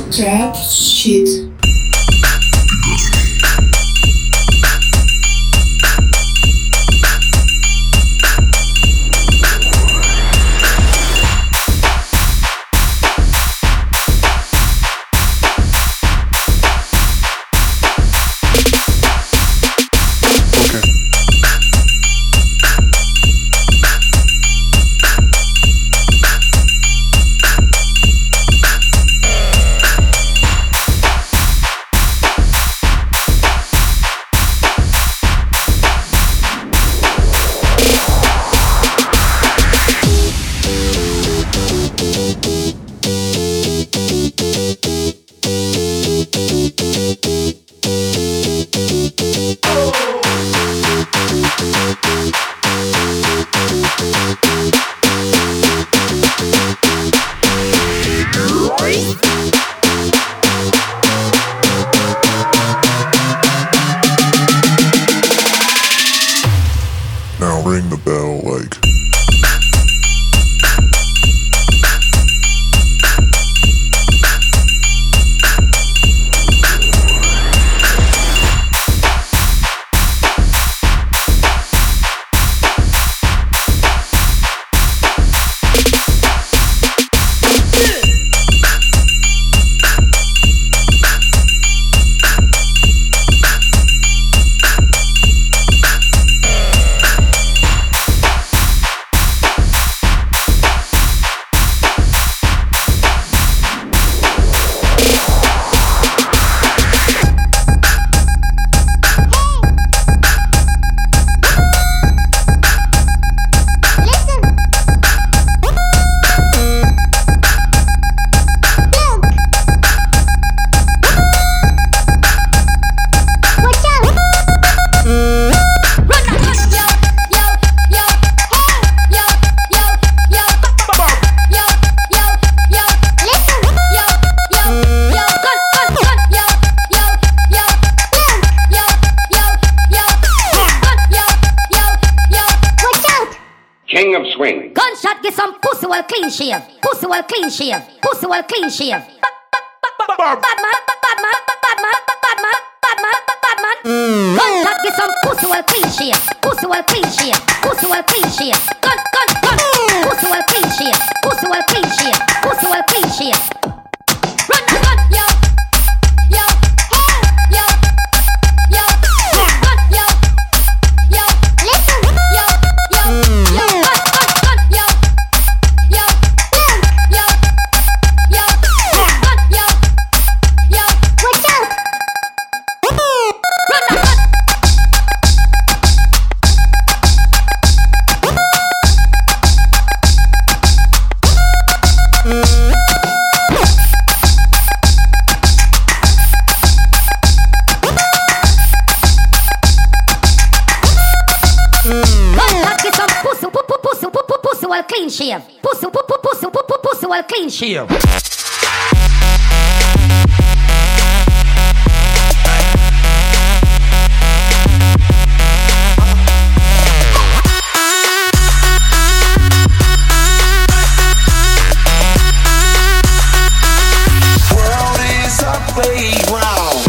Trap Shit. Now ring the bell like. King of swing. Gunshot get some pussy well clean shave. Pussy well clean shave. Pussy well clean shave. Bad man, bad man, bad man, bad man, bad man, bad man. Gunshot get some pussy well clean shave. Pussy well clean shave. Pussy well clean shave. Gun. Pussy well clean shave. Pussy well clean shave. Pussy well clean shave. Run the gun, yo. Yo. Yo. Yo. Run, yo. Yo. Listen. Yo. Yo. Yo. Gun. Yo. Yo. Yo. Yo. Gun. Yo. Yo. Watch out. Run the gun. Pussy well clean shave. Pussy well clean shave. World is a playground.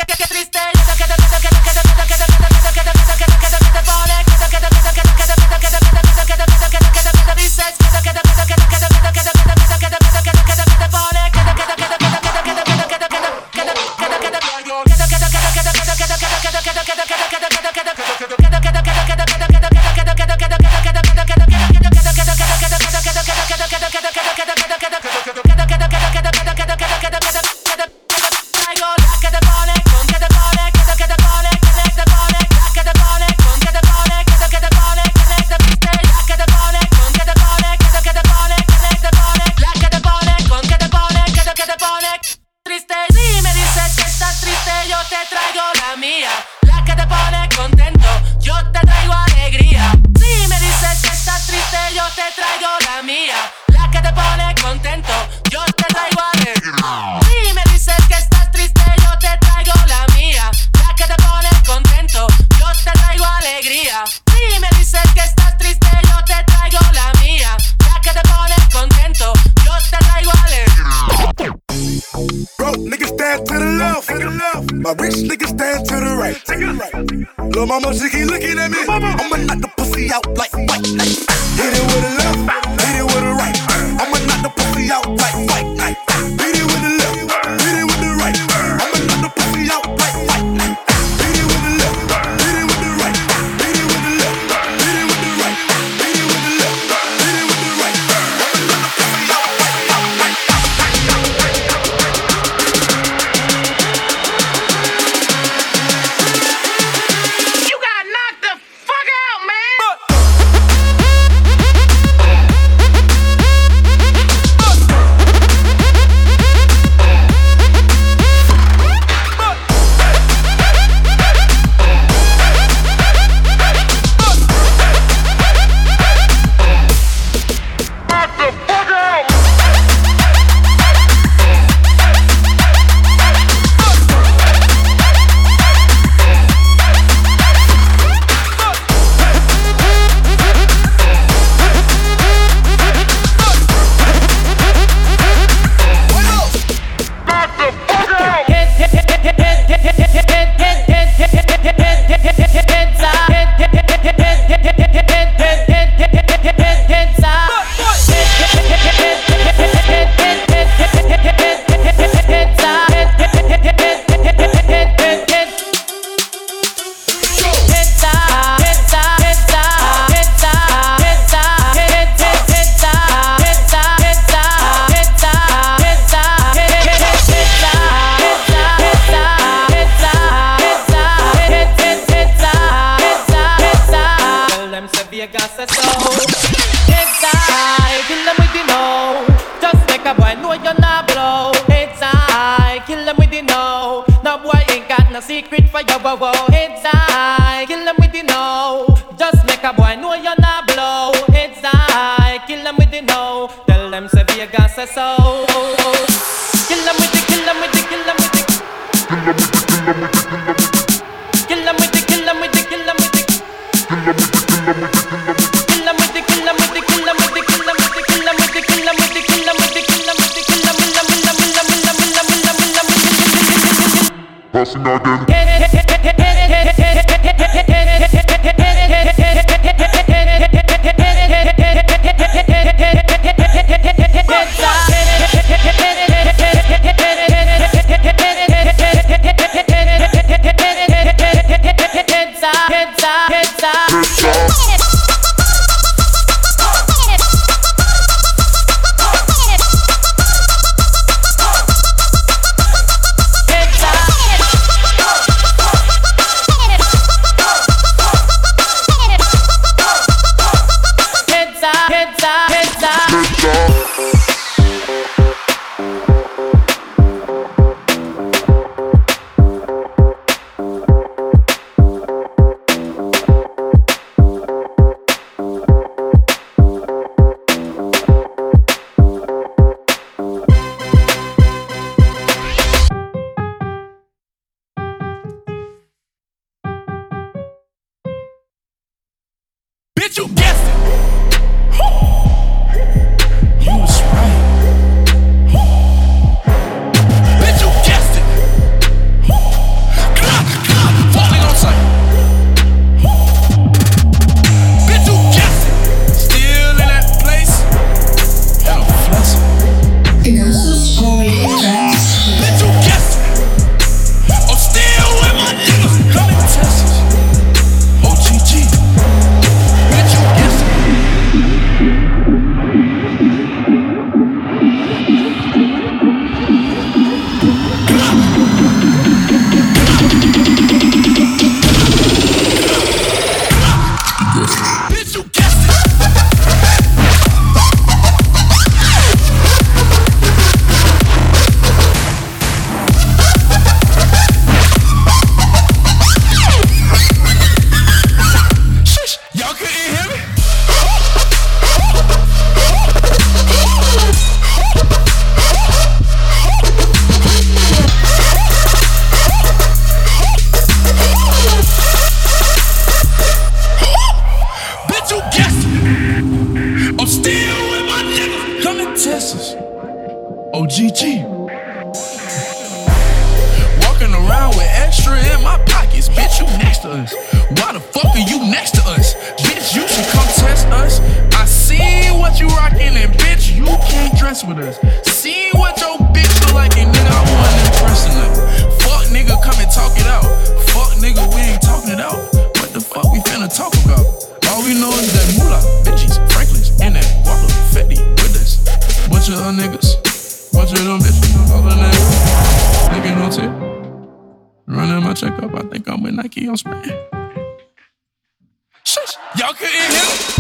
Lil' mama, she keep looking at me. I'ma knock the pussy out like white night. Hit it with a left, hit it with a right. I'ma knock the pussy out like white night. Hit it with the left, hit it with the right. I'ma knock the pussy out like white night. Hit it with the left, hit it with the right. Hit it with the left, hit it with the right. Hit it with the left, hit it with the right. I'ma knock the pussy out like white. You got knocked the fuck out, man. Secret for your wow, it's I kill them with the no. Just make a boy know you're not blow. It's I kill them with the no. Tell them say Vegas say so. Kill them with the, kill them with the, kill them with the. Kill them with the, kill them with the, kill them with the. Kill them with the, kill them with the, kill them with the, kill them with the, kill them with the, kill them with the, kill them with the, kill them with the, kill them with the, kill them with the. Passing again. Bitch, you guessed it. You was right. Bitch, you guessed it. talk it out. Fuck nigga, we ain't talking it out. What the fuck we finna talk about? All we know is that moolah, Benjis, Franklins, and that Walker, Fetty with us. Bunch of niggas, bunch of them bitches, all of them. Nigga no tip. Running my checkup, I think I'm with Nike on spraying. Shush, y'all couldn't hear?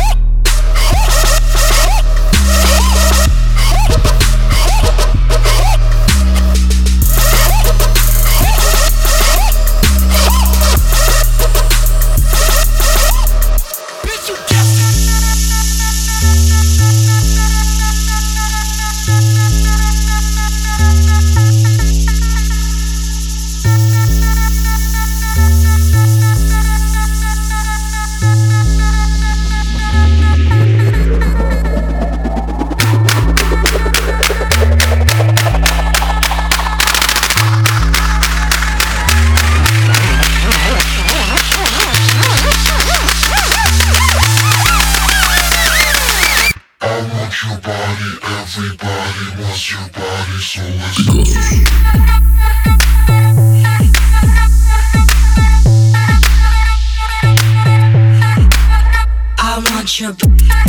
Everybody wants your body, so let's go. I want your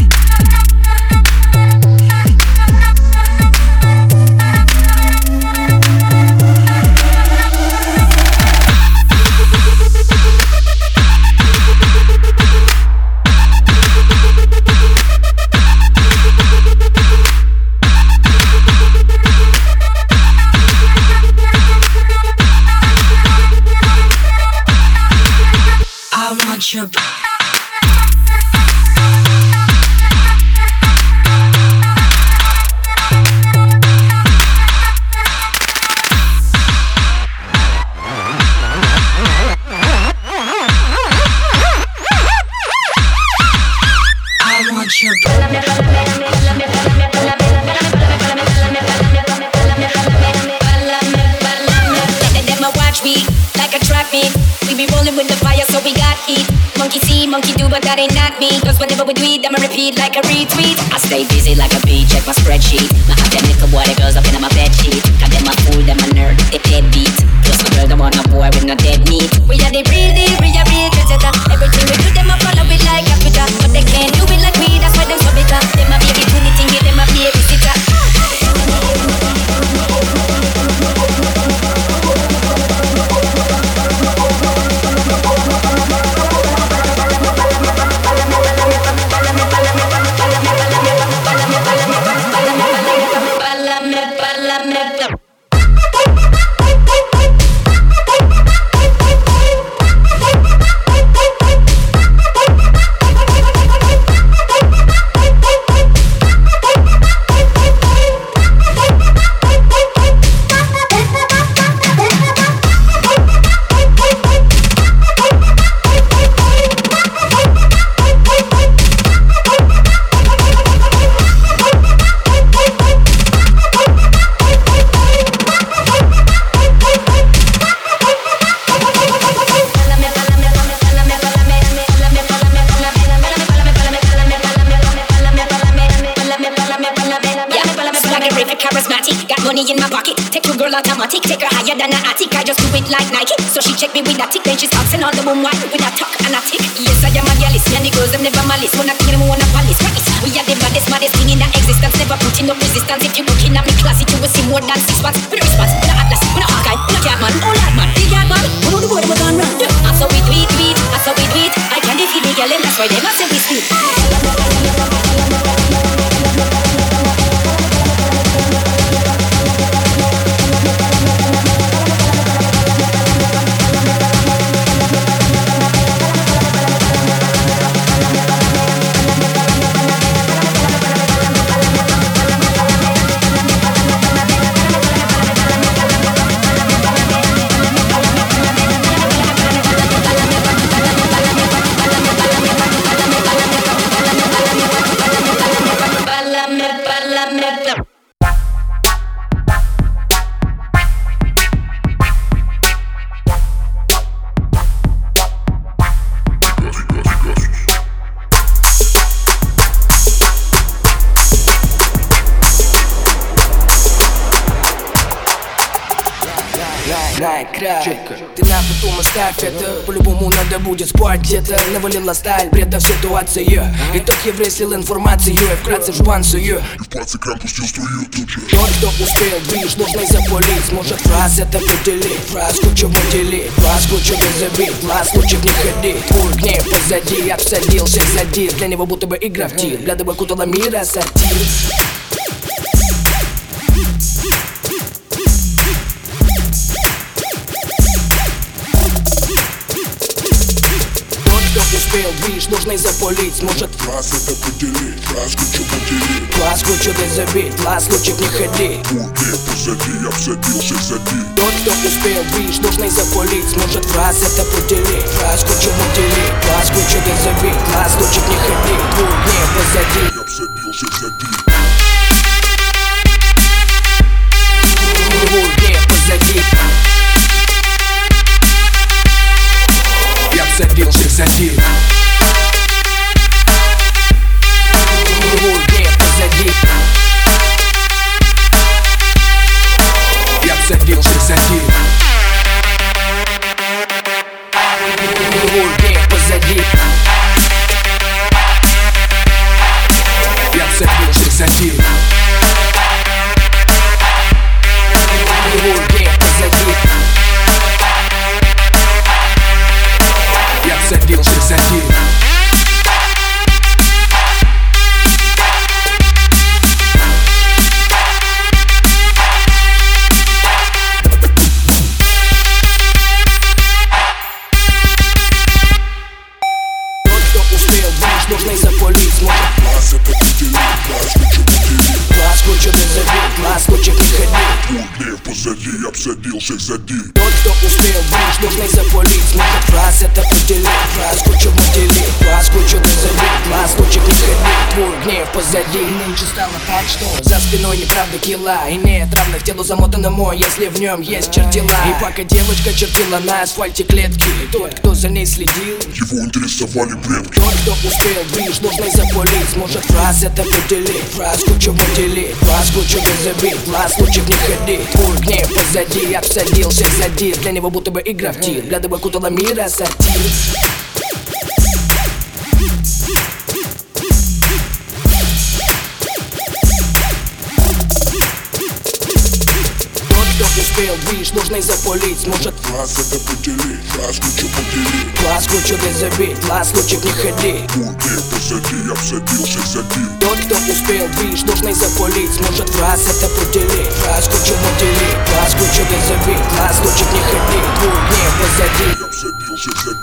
your monkey do, but that ain't not me. Cause whatever we do it, I'ma repeat like a retweet. I stay busy like a bee, check my spreadsheet. My hot them little boy, the girls up in my bed sheet. Got them a fool, them a nerd, they deadbeat. Plus my girl, them want a boy with no dead meat. We are the real deal, we are real visitor. Everything we do, them a follow it like a Twitter. But they can't do it like we, that's why them so bitter. Them a baby to the thing, them a baby sitter. In my pocket, take your girl automatic, take her higher than an attic. I just do it like Nike, so she check me with that tick. Then she stops and all the boom white with a tuck and a tick. Yes, I am a gallus, me and the girls them never malice. Wanna kill them, wanna police. We are the baddest thing in the existence. Never putting up resistance. If you looking at me classy, you will see more than 6 spots. With a response, with a atlas, with a Hawkeye, with a Catman, oh lad man, big yard man. Who know the boy was on run? I saw we tweet, I saw we tweet. I can't defeat me, girl, and that's why they must say we speak. край. Ты на потом оставь это, по-любому надо будет спать где-то. Навалила сталь, предав ситуацию. Итог еврей слил информацию, и вкратце в жбан сую. И в пальцы кран пустил струю тут же. Тот, кто успел, движ, нужно запалить. Может фраз это поделить, фраз кучу выделить, фраз кучу забить, глаз лучше в них ходить. Твой гнев позади, обсадился задир. Для него будто бы игра в тир, для тобой кутала мира сатир. Успел, движ, нужно запалить. Может фраз это поделить, фраз кучу поделить, глаз кучу ты забить, глаз лучше в них ходить. Твой гнев позади, обсадился задир. Тот, кто успел, движ, нужно запалить. Может фраз это поделить, фраз кучу поделить, глаз кучу ты забить, глаз лучше в них ходить. Твой гнев позади, обсадился задир. Твой гнев позади, я обсадился задир. Твой гнев позади, я обсадился задир. Твой гнев позади, я обсадился задир. Твой гнев позади, я обсадился задир. Нужно запалить, может фраз это поделить, фраз кучу поделить, глаз кучу ты забить, глаз лучше не ходить. Твой гнев позади, обсадился задир. Тот, кто успел, движ, нужно запалить. Может фраз это поделить, фраз кучу поделить, глаз кучу ты забить, глаз лучше не ходить. Твой гнев позади, нынче стало так, что за спиной неправда кила. И нет равных телу замотанному, если в нем есть чертила. И пока девочка чертила на асфальте клетки, тот, кто за ней следил, его интересовали предки. Тот, кто успел, движ, нужно запалить. Может фраз это поделить, фраз кучу поделить, глаз кучу ты забить, глаз лучше в них ходить. Твой гнев позади, обсадился задир. Для него будто бы игра в тир, для тобой кутала мира сатир. Успел, движ, нужно запалить. Может фраз это поделить, фраз кучу поделить, глаз кучу ты забить, глаз лучше в них ходить. Твой гнев позади, обсадился задир. Тот, кто успел, движ, нужно запалить. Может фраз это поделить, фраз кучу поделить, глаз кучу ты забить, глаз лучше в них ходить. Твой гнев позади, обсадился задир.